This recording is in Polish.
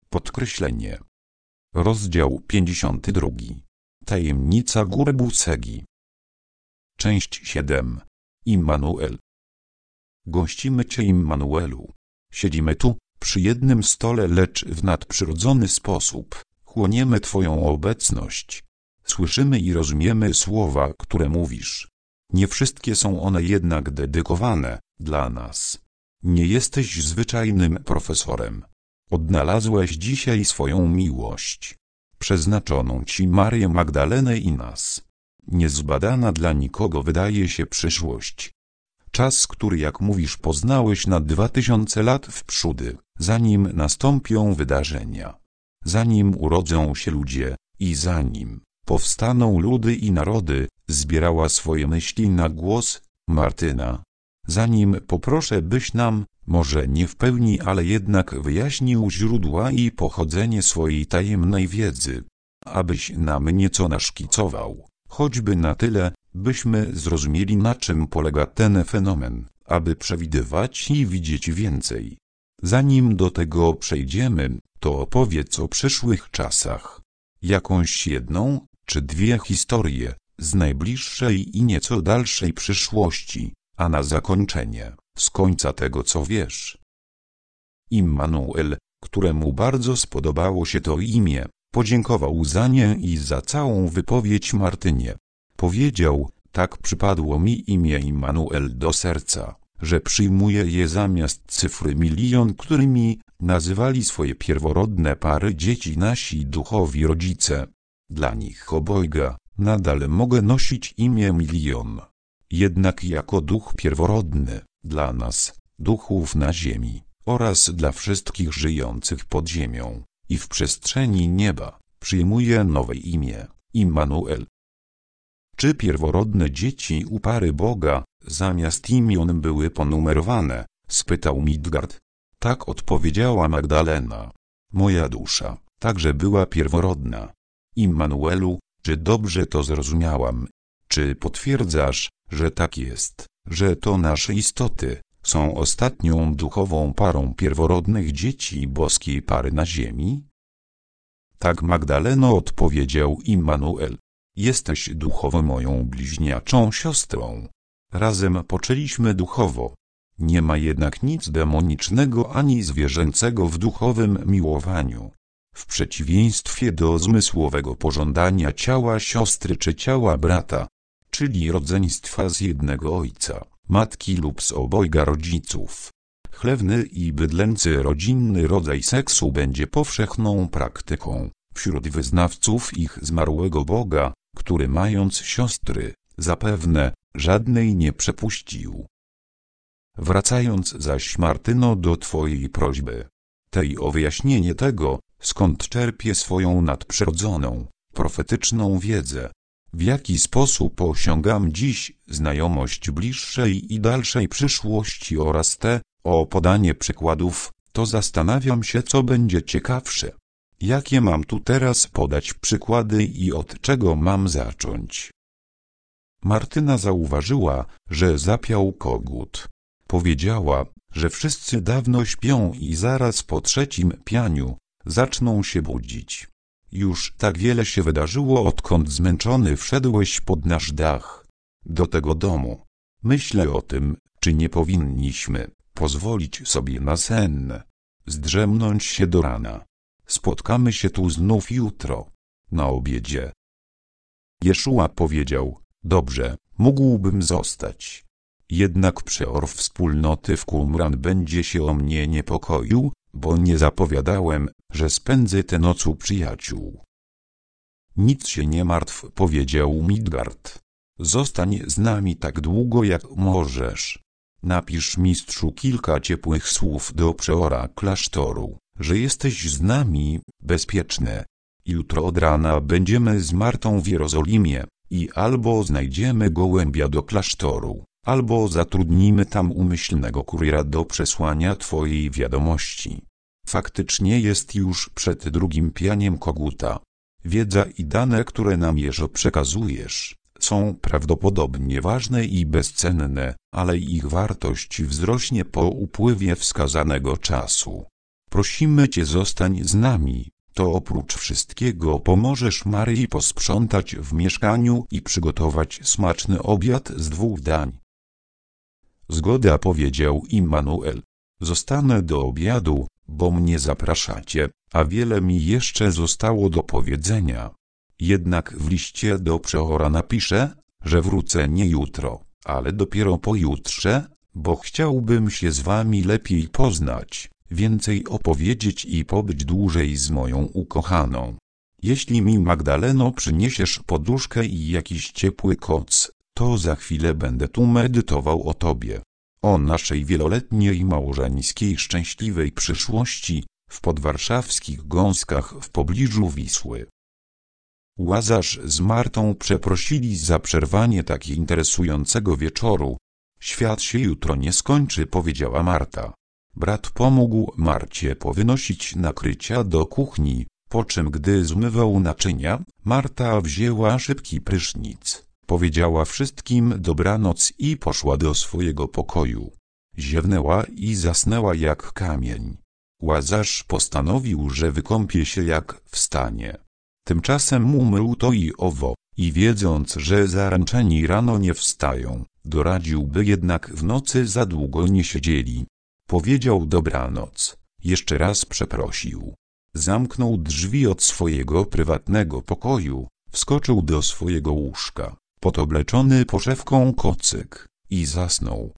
Podkreślenie. Rozdział 52. Tajemnica Góry Busegi. Część 7. Immanuel. Gościmy Cię, Immanuelu. Siedzimy tu, przy jednym stole, lecz w nadprzyrodzony sposób chłoniemy Twoją obecność. Słyszymy i rozumiemy słowa, które mówisz. Nie wszystkie są one jednak dedykowane dla nas. Nie jesteś zwyczajnym profesorem. Odnalazłeś dzisiaj swoją miłość, przeznaczoną Ci Marię Magdalenę i nas. Niezbadana dla nikogo wydaje się przyszłość. Czas, który, jak mówisz, poznałeś na 2000 lat w przódy, zanim nastąpią wydarzenia, zanim urodzą się ludzie i zanim powstaną ludy i narody, zbierała swoje myśli na głos Martyna. Zanim poproszę, byś nam, może nie w pełni, ale jednak wyjaśnił źródła i pochodzenie swojej tajemnej wiedzy, abyś nam nieco naszkicował, choćby na tyle, byśmy zrozumieli, na czym polega ten fenomen, aby przewidywać i widzieć więcej. Zanim do tego przejdziemy, to opowiedz o przyszłych czasach. Jakąś jedną czy dwie historie z najbliższej i nieco dalszej przyszłości, a na zakończenie, z końca tego, co wiesz. Immanuel, któremu bardzo spodobało się to imię, podziękował za nie i za całą wypowiedź Martynie. Powiedział: tak przypadło mi imię Immanuel do serca, że przyjmuję je zamiast cyfry 1 000 000, którymi nazywali swoje pierworodne pary dzieci nasi duchowi rodzice. Dla nich obojga nadal mogę nosić imię 1 000 000. Jednak jako duch pierworodny, dla nas, duchów na ziemi, oraz dla wszystkich żyjących pod ziemią i w przestrzeni nieba, przyjmuję nowe imię, Immanuel. Czy pierworodne dzieci u pary Boga, zamiast imion były ponumerowane? Spytał Midgard. Tak, odpowiedziała Magdalena. Moja dusza także była pierworodna. Immanuelu, czy dobrze to zrozumiałam? Czy potwierdzasz, że tak jest, że to nasze istoty są ostatnią duchową parą pierworodnych dzieci boskiej pary na ziemi? Tak, Magdaleno, odpowiedział Immanuel. Jesteś duchowo moją bliźniaczą siostrą. Razem poczęliśmy duchowo. Nie ma jednak nic demonicznego ani zwierzęcego w duchowym miłowaniu. W przeciwieństwie do zmysłowego pożądania ciała siostry czy ciała brata, czyli rodzeństwa z jednego ojca, matki lub z obojga rodziców. Chlewny i bydlęcy rodzinny rodzaj seksu będzie powszechną praktyką wśród wyznawców ich zmarłego Boga, który, mając siostry, zapewne żadnej nie przepuścił. Wracając zaś, Martyno, do Twojej prośby, tej o wyjaśnienie tego, skąd czerpię swoją nadprzyrodzoną, profetyczną wiedzę, w jaki sposób osiągam dziś znajomość bliższej i dalszej przyszłości oraz o podanie przykładów, to zastanawiam się, co będzie ciekawsze. Jakie mam tu teraz podać przykłady i od czego mam zacząć? Martyna zauważyła, że zapiał kogut. Powiedziała, że wszyscy dawno śpią i zaraz po trzecim pianiu zaczną się budzić. Już tak wiele się wydarzyło, odkąd zmęczony wszedłeś pod nasz dach, do tego domu. Myślę o tym, czy nie powinniśmy pozwolić sobie na sen, zdrzemnąć się do rana. Spotkamy się tu znów jutro, na obiedzie. Jeszua powiedział: dobrze, mógłbym zostać. Jednak przeor wspólnoty w Qumran będzie się o mnie niepokoił, bo nie zapowiadałem, że spędzę tę noc u przyjaciół. Nic się nie martw, powiedział Midgard. Zostań z nami tak długo, jak możesz. Napisz mistrzu kilka ciepłych słów do przeora klasztoru, że jesteś z nami, bezpieczny. Jutro od rana będziemy z Martą w Jerozolimie i albo znajdziemy gołębia do klasztoru, albo zatrudnimy tam umyślnego kuriera do przesłania Twojej wiadomości. Faktycznie jest już przed drugim pianiem koguta. Wiedza i dane, które nam Jeszo przekazujesz, są prawdopodobnie ważne i bezcenne, ale ich wartość wzrośnie po upływie wskazanego czasu. Prosimy cię, zostań z nami, to oprócz wszystkiego pomożesz Maryi posprzątać w mieszkaniu i przygotować smaczny obiad z 2 dań. Zgoda, powiedział Immanuel. Zostanę do obiadu, bo mnie zapraszacie, a wiele mi jeszcze zostało do powiedzenia. Jednak w liście do przeora napiszę, że wrócę nie jutro, ale dopiero pojutrze, bo chciałbym się z wami lepiej poznać, więcej opowiedzieć i pobyć dłużej z moją ukochaną. Jeśli mi, Magdaleno, przyniesiesz poduszkę i jakiś ciepły koc, to za chwilę będę tu medytował o tobie, o naszej wieloletniej małżeńskiej szczęśliwej przyszłości w podwarszawskich Gąskach w pobliżu Wisły. Łazarz z Martą przeprosili za przerwanie tak interesującego wieczoru. Świat się jutro nie skończy, powiedziała Marta. Brat pomógł Marcie powynosić nakrycia do kuchni, po czym gdy zmywał naczynia, Marta wzięła szybki prysznic, powiedziała wszystkim dobranoc i poszła do swojego pokoju. Ziewnęła i zasnęła jak kamień. Łazarz postanowił, że wykąpie się jak wstanie. Tymczasem umył to i owo, i wiedząc, że zaręczeni rano nie wstają, doradził, by jednak w nocy za długo nie siedzieli. Powiedział dobranoc, jeszcze raz przeprosił. Zamknął drzwi od swojego prywatnego pokoju, wskoczył do swojego łóżka, pod obleczony poszewką kocyk, i zasnął.